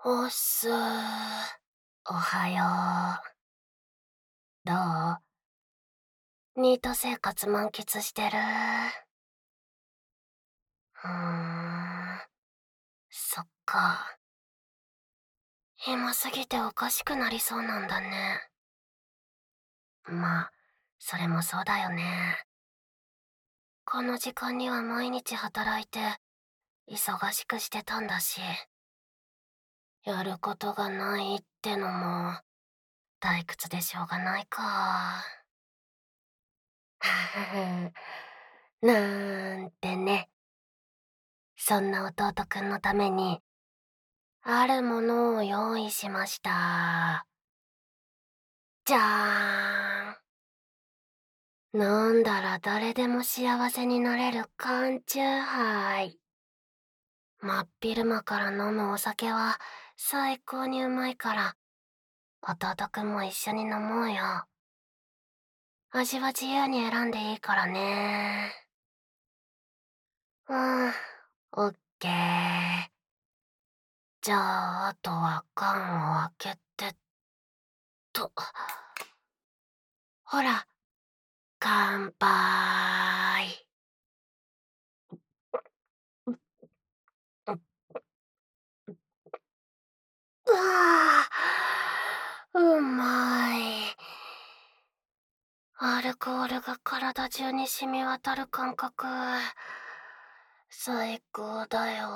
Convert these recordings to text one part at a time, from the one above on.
おっすー。おはよう。どう？ニート生活満喫してる？うーん、そっか。暇すぎておかしくなりそうなんだね。まあ、それもそうだよね。この時間には毎日働いて、忙しくしてたんだし、やることがないってのも、退屈でしょうがないか。なんてね。そんな弟くんのために、あるものを用意しました。じゃーん。飲んだら誰でも幸せになれる缶チューハイ。真っ昼間から飲むお酒は最高にうまいから、弟くんも一緒に飲もうよ。味は自由に選んでいいからね。うん、オッケー。じゃあ、あとは缶を開けてと。ほら、乾杯。うわあ、うまい。アルコールが体中に染み渡る感覚。最高だよ。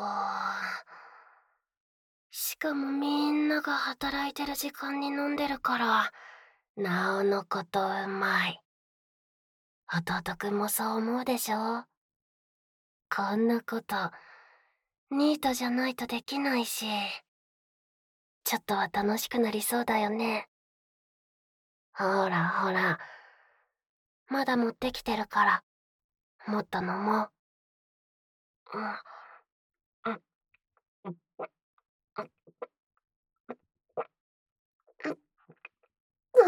しかもみんなが働いてる時間に飲んでるから、なおのことうまい。弟くんもそう思うでしょ？こんなこと、ニートじゃないとできないし、ちょっとは楽しくなりそうだよね。ほらほら、まだ持ってきてるから、もっと飲もう。うん、うん、うん、うん、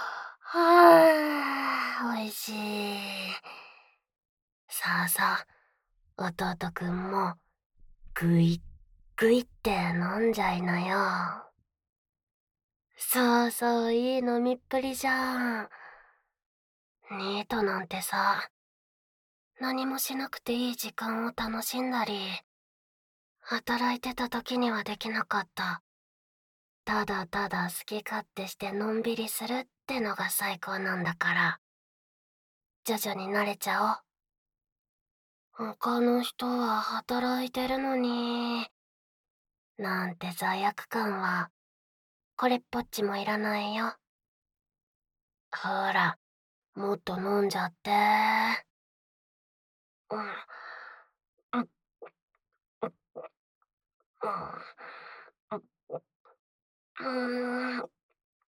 はあ、おいしい。さあさあ、弟くんも、ぐいっぐいって飲んじゃいなよ。そうそう、いい飲みっぷりじゃん。ニートなんてさ、何もしなくていい時間を楽しんだり、働いてた時にはできなかった。ただただ好き勝手してのんびりするってのが最高なんだから、徐々に慣れちゃおう。他の人は働いてるのに、なんて罪悪感は、これっぽっちもいらないよ。ほら、もっと飲んじゃって。うん、うん、うん、うん、うん、うん、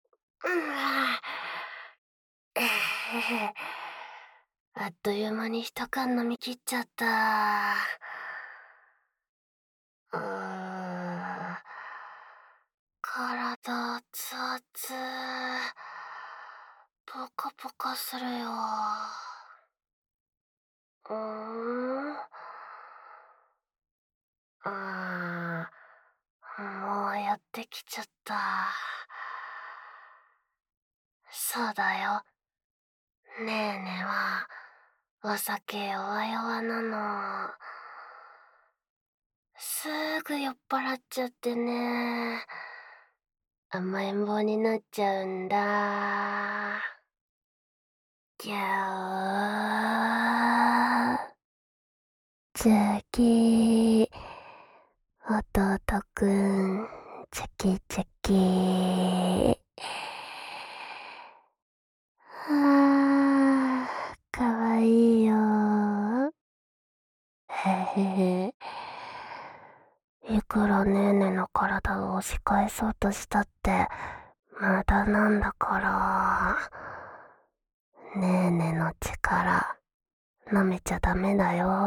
えへあっという間に一缶飲み切っちゃった。うーん。体熱々。ポカポカするよ。うーん。もうやってきちゃった。そうだよ。ねえねえは、お酒弱々なの。すぐ酔っ払っちゃってね。甘えん坊になっちゃうんだ。ぎゃー。次、弟くん、チャキチャキ。あー、かわいいよー。へへへ。いくらねーねの体を押し返そうとしたって、無駄なんだから。ねーねの力、舐めちゃダメだよ。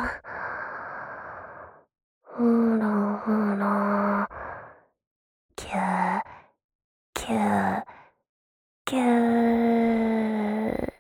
ほらほら、キュー、キュー、キュー。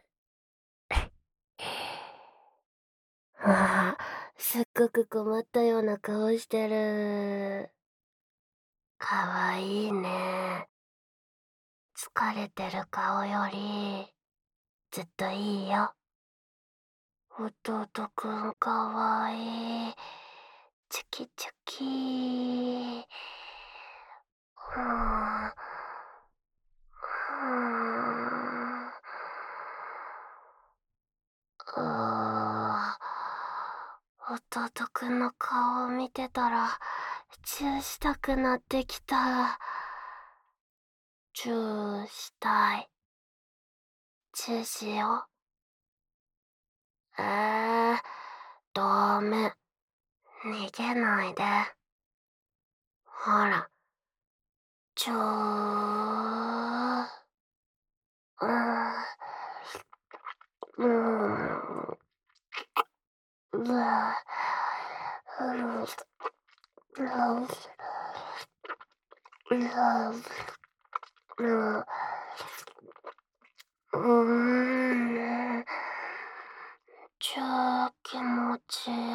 ああ、すっごく困ったような顔してる。 かわいいね。疲れてる顔よりずっといいよ。弟くんかわいい。チュキチュキー。ふーん。ふーん。弟くんの顔を見てたらチューしたくなってきた。チューしたい。チューしよう。ダメ。逃げないで。ほら、チュー。うーん。うわ。超気持ちいい。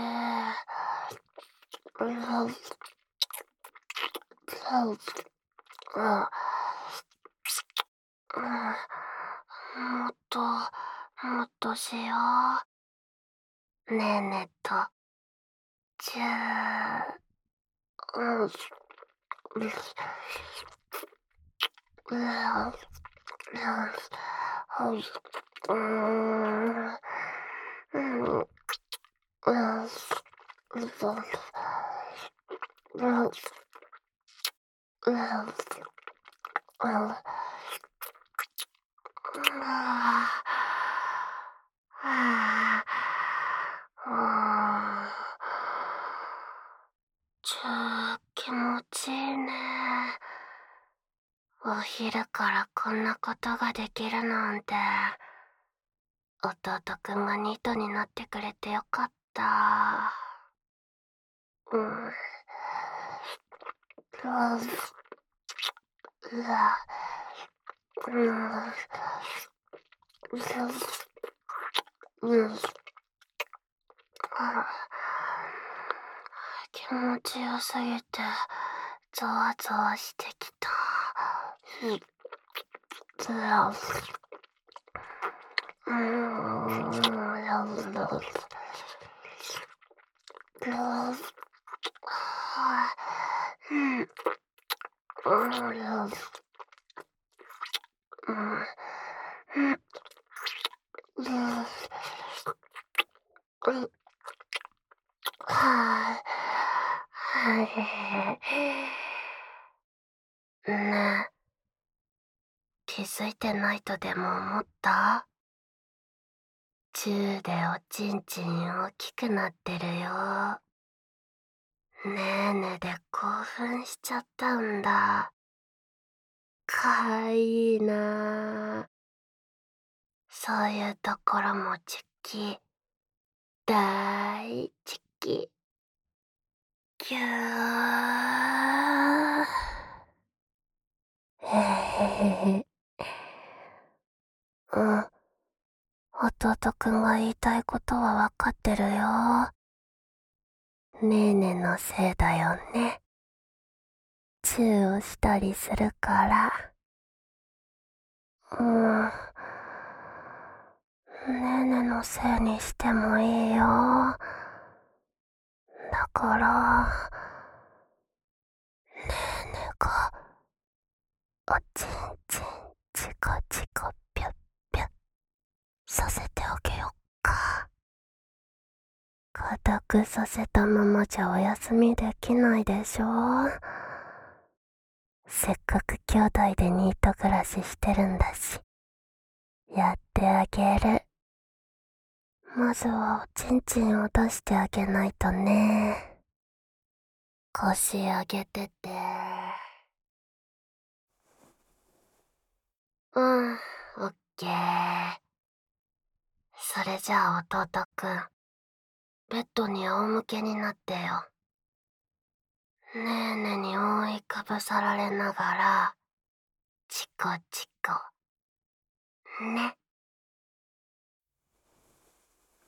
もっと、もっとしよう。ねえねと、チュー。気持ちいいね。お昼からこんなことができるなんて。弟くんがニートになってくれてよかった。うん。うわ。気持ちよすぎてゾワゾワしてきた。ねえ、気づいてないとでも思った？チューでおちんちん大きくなってるよ。ねえねで興奮しちゃったんだ。かわいいなあ。そういうところもチュキ。だいチュキ。ぎゅー。へへへ。うん。弟くんが言いたいことはわかってるよ。ねーねのせいだよね。チューをしたりするから。うん。ねーねのせいにしてもいいよ。だから、ねーねが、おちんちん、チコチコぴょっぴょさせてあげよっか。固くさせたままじゃお休みできないでしょ。せっかく兄弟でニート暮らししてるんだし、やってあげる。まずはおちんちんを出してあげないとね。腰上げてて。うん、オッケー。それじゃあ弟くん、ベッドに仰向けになってよ。ねえねに覆いかぶさられながら、チコチコ。ね。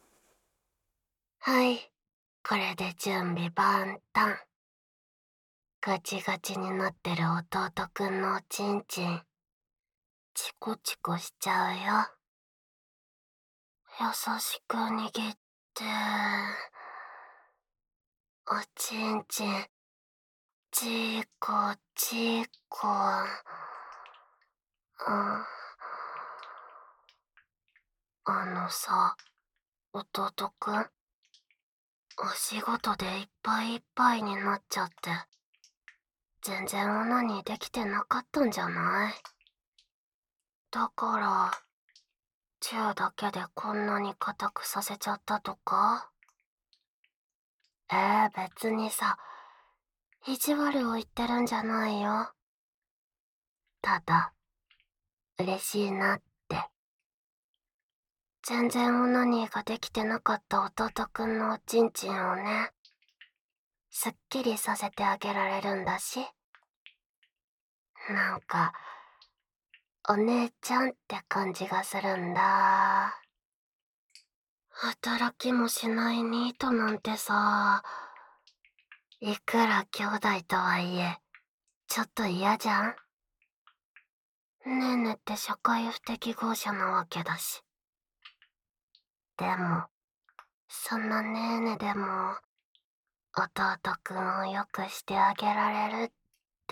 はい、これで準備万端。 ガチガチになってる弟くんのおちんちん、チコチコしちゃうよ。優しく握って、おちんちん、チコチコ。さ、弟くん、お仕事でいっぱいいっぱいになっちゃって、全然オナニーできてなかったんじゃない？だから、チューだけでこんなに硬くさせちゃったとか？別にさ、意地悪を言ってるんじゃないよ。ただ、嬉しいなって。全然オナニーができてなかった弟くんのおちんちんをね、すっきりさせてあげられるんだし。なんか、お姉ちゃんって感じがするんだ。働きもしないニートなんてさ、いくら兄弟とはいえ、ちょっと嫌じゃん？ねえねって社会不適合者なわけだし。でも、そんなねえねでも、弟くんをよくしてあげられるって、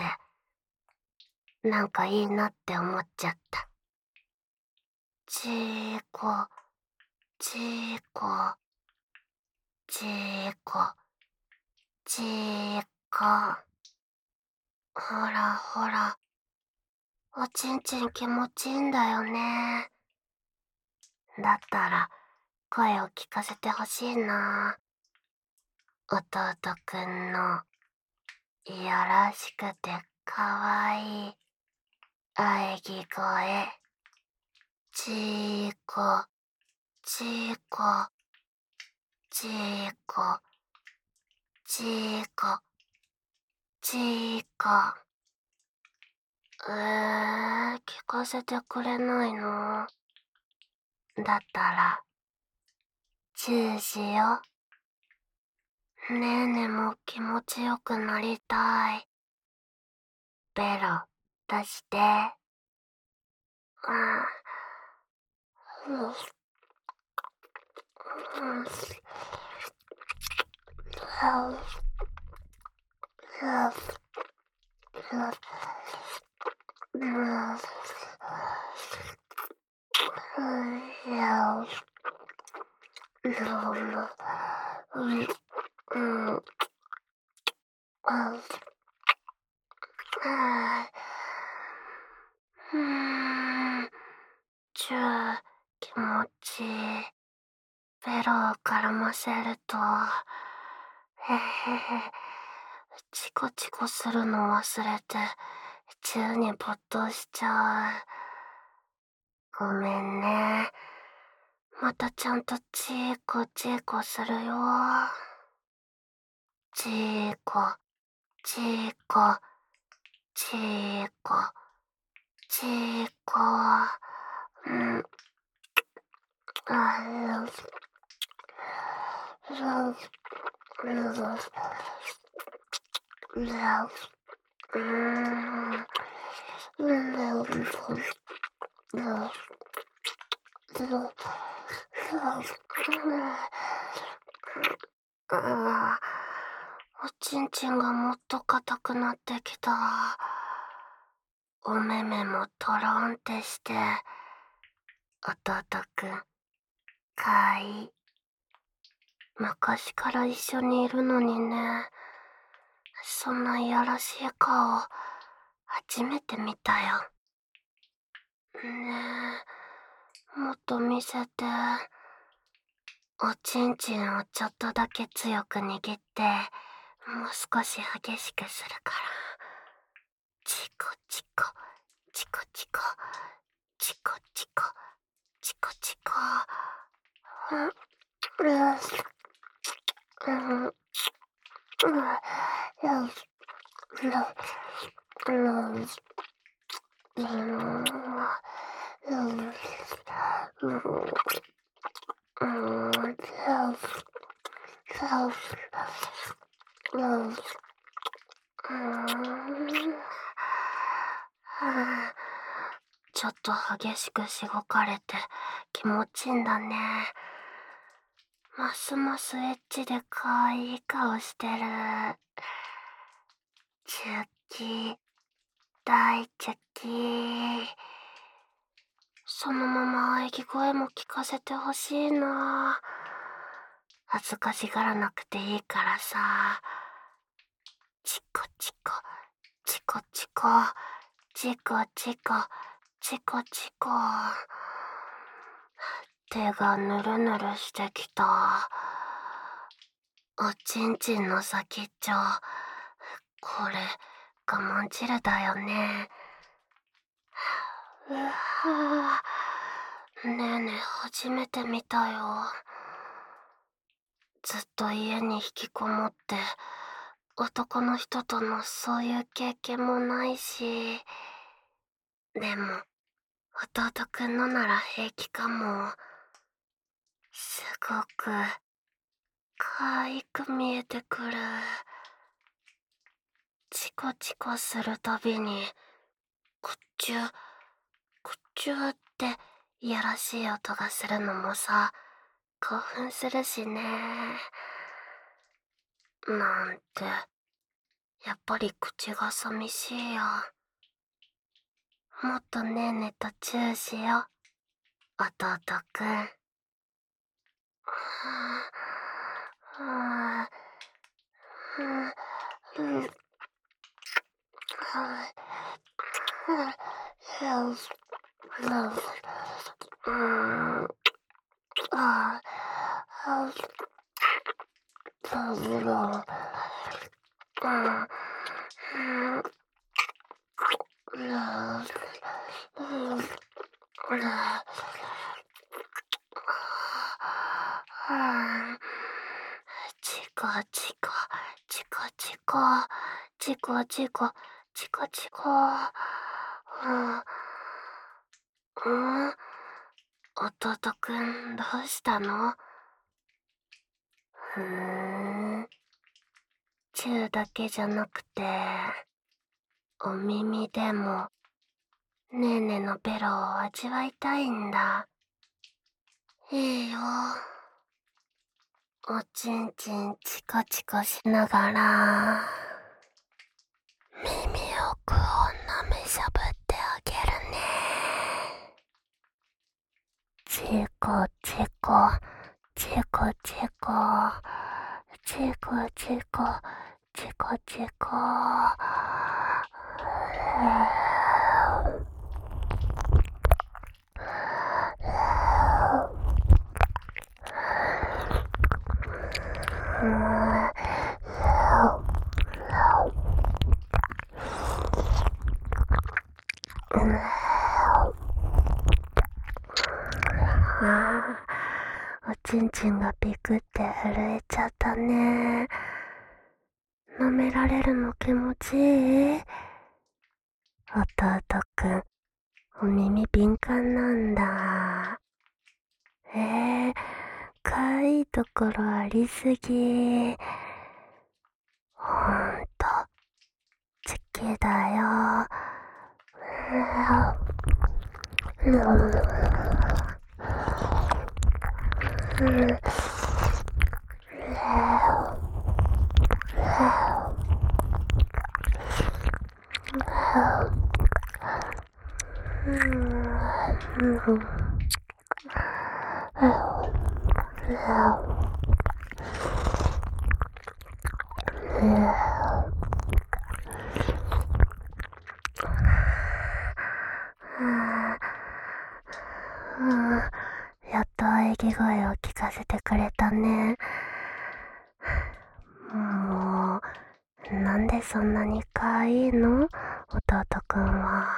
なんかいいなって思っちゃった。ちーこ、ちーこ、ちーこ、ちーこ。ほらほら、おちんちん気持ちいいんだよね。だったら、声を聞かせてほしいな。弟くんの、いやらしくてかわいい、喘ぎ声。ちーこ、ちーこ、ちーこ、ちーこ、ちーこ。聞かせてくれないの？だったら、チューしよう。ねえねも気持ちよくなりたい。ベロ、出して。うん。チュー、気持ちいい。ベロを絡ませると、へへへ、チコチコするの忘れて、チューに没頭しちゃう。ごめんね。またちゃんとチーコチーコするよ。チーコ、チーコ、チーコ、チーコ。うん。おちんちんがもっと硬くなってきた。お目目もトロンってして、弟くん、かわいい。昔から一緒にいるのにね、そんないやらしい顔、初めて見たよ。ねえ、もっと見せて。おちんちんをちょっとだけ強く握って、もう少し激しくするから。チコチコ、チコチコ、チコチコ、チコチコ。 ちょっと激しくしごかれて気持ちいいんだね。ますますエッチで可愛い顔してる。チュッキー、大チュッキー。そのまま喘ぎ声も聞かせてほしいな。恥ずかしがらなくていいからさ。チコチコ、チコチコ、チコチコ、チコチコ。手がぬるぬるしてきた。おちんちんの先っちょ。これ、我慢汁だよね。うわぁ。ねえねえ、初めて見たよ。ずっと家に引きこもって、男の人とのそういう経験もないし。でも、弟くんのなら平気かも。すごく、可愛く見えてくる。チコチコするたびに、くっちゅ、くっちゅっていやらしい音がするのもさ、興奮するしね。なんて、やっぱり口が寂しいよ。もっとねーねとチューしよう、弟くん。チコチコ、チコチコ、チコチコ、チコチコ。弟くん、どうしたの？チューだけじゃなくて、お耳でも、ねーねーのベロを味わいたいんだ。いいよ。おちんちんチコチコしながら、耳奥を舐めしゃぶってあげるね。チコチコ、チコチコ、チコチコ、チコチコ。おちんちんがピクって震えちゃったね。舐められるの気持ちいい？弟くん、お耳敏感なんだ。かわいいところありすぎ。ほんと、チキだよ。やっと喘ぎ声を聞かせてくれたね。もう、なんでそんなに可愛いの？弟くんは。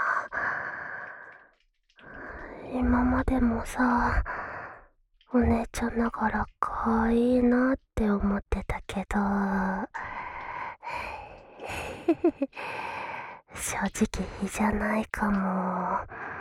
今までもさ、お姉ちゃんながら可愛いなって思ってたけど、正直いいじゃないかも。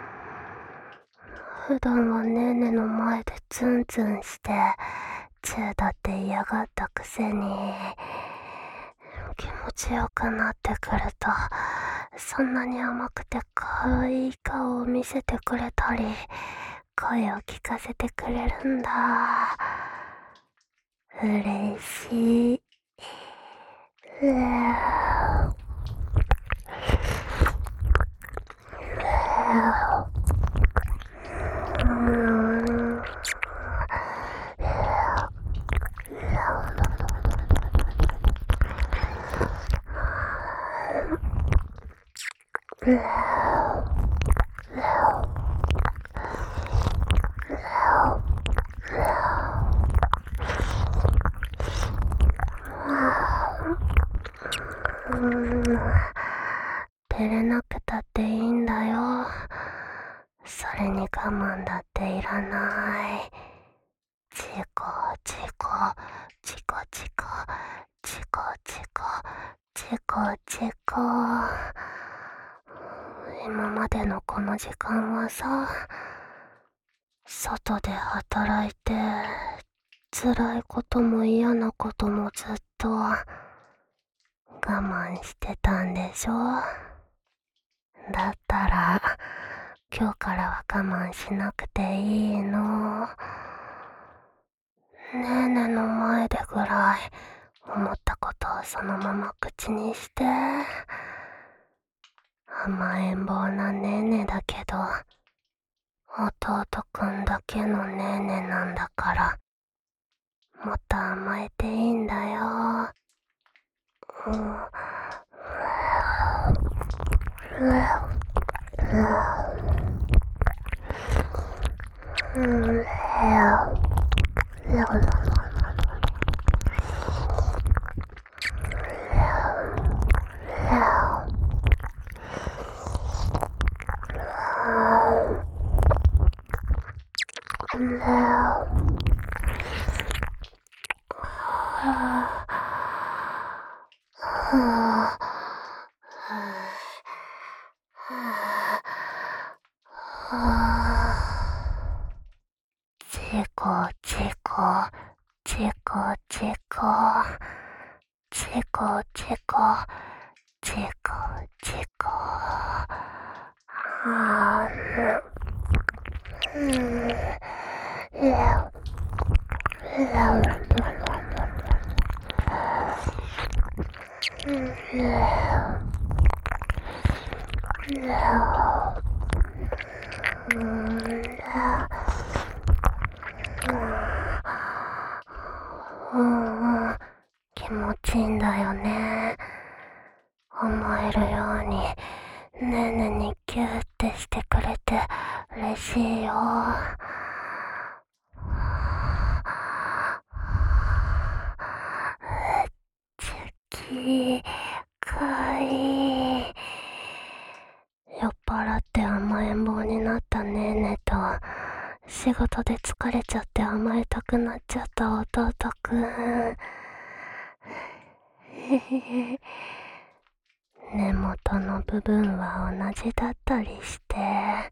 普段はねーねの前でツンツンしてチューだって嫌がったくせに、気持ちよくなってくるとそんなに甘くて可愛い顔を見せてくれたり、声を聞かせてくれるんだ。嬉しい。照れなくたっていいんだよ。それに我慢だっていらない。チコチコチコチコチコチコチコチコ。今までのこの時間はさ、外で働いて辛いことも嫌なこともずっと我慢してたんでしょ。だったら今日からは我慢しなくていいの。ねえねの前でぐらい思ったことをそのまま口にして。甘えん坊なねねだけど弟くんだけのねねなんだから、もっと甘えていいんだよ。チコチコチコチコチコチコチコチコ。気持ちいいんだよね。思えるようにねえねにキューってしてくれて嬉しいよ。かい。酔っ払って甘えん坊になったねえねと、仕事で疲れちゃって甘えたくなっちゃった弟くん。根元の部分は同じだったりして、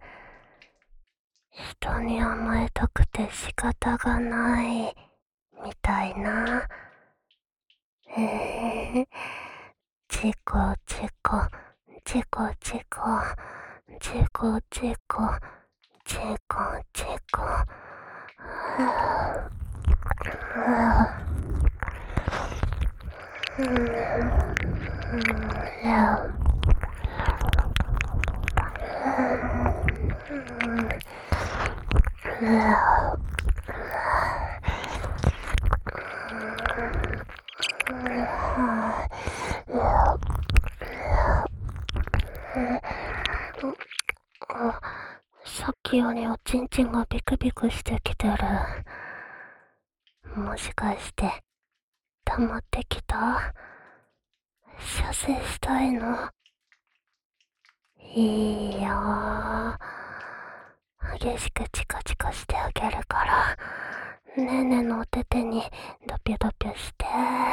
人に甘えたくて仕方がないみたいな。チコチコチコチコチコチコチコチコ。さっきよりおちんちんがビクビクしてきてる。もしかして溜まってきた？射精したいの？いいよ。激しくチコチコしてあげるから、ねえねのお手手にドピョドピョして。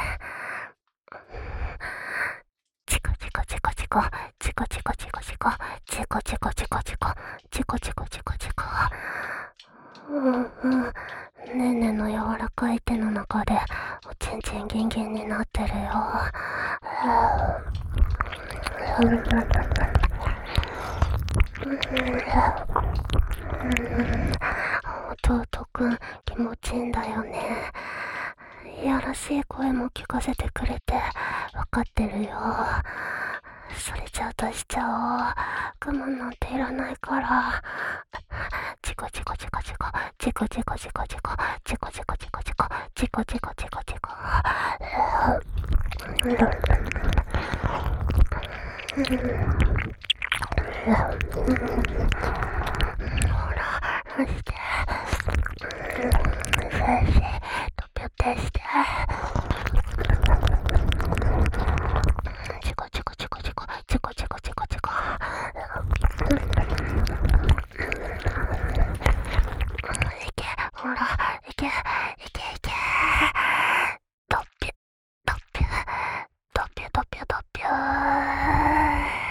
チコチコチコチコチコチコチコチコチコチコチコチコチコチコチコチコ。ねえねの柔らかい手の中でおちんちんギンギンになってるよ。 弟くん、気持ちいいんだよね。いやらしい声も聞かせてくれてわかってるよ。それじゃあ出しちゃおう。我慢なんていらないから。チコチコチコチコチコチコチコチコチコチコチコチコチコチコチコチコ。ほら、マジで。先生、ドピョってして。チコチコチコチコチコチコチコチコ。いけ、ほら、いけ、いけいけ。ドピュ、ドピュ、ドピュドピュドピュ。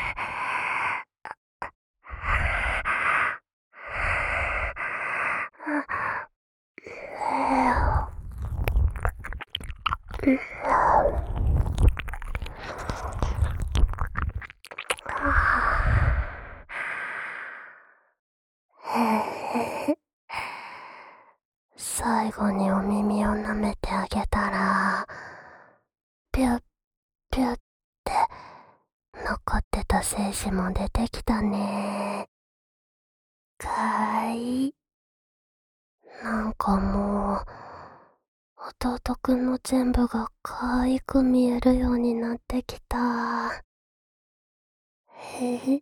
最後にお耳を舐めてあげたら、ピュッピュッって残ってた精子も出てきたね。かわいい。なんかもう、弟くんの全部が可愛く見えるようになってきた。へへ。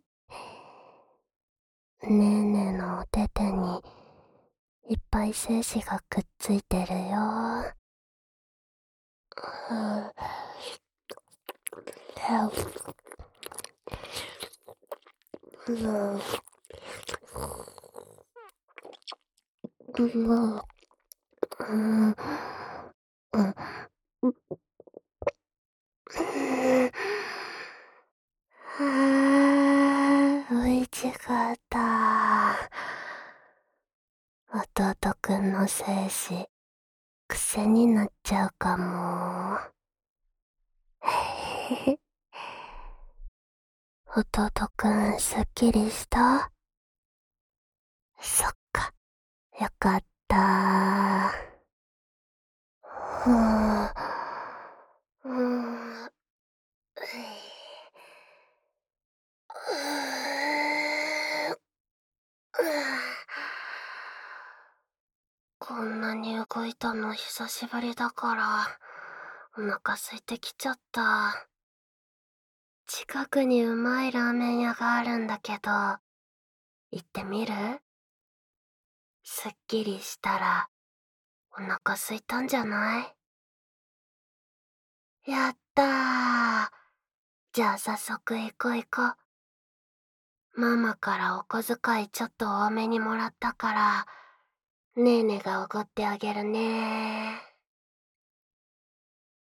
ねえねえのお手手にいっぱい精子がくっついてるよ。美味しかった。弟くんの精子、癖になっちゃうかも。弟くん、すっきりした？そっか、よかった。ふぅ、こんなに動いたの久しぶりだから、お腹空いてきちゃった。近くにうまいラーメン屋があるんだけど、行ってみる？すっきりしたら、お腹空いたんじゃない？やったー。じゃあ早速行こう行こう。ママからお小遣いちょっと多めにもらったから、ねえねがおごってあげるねー。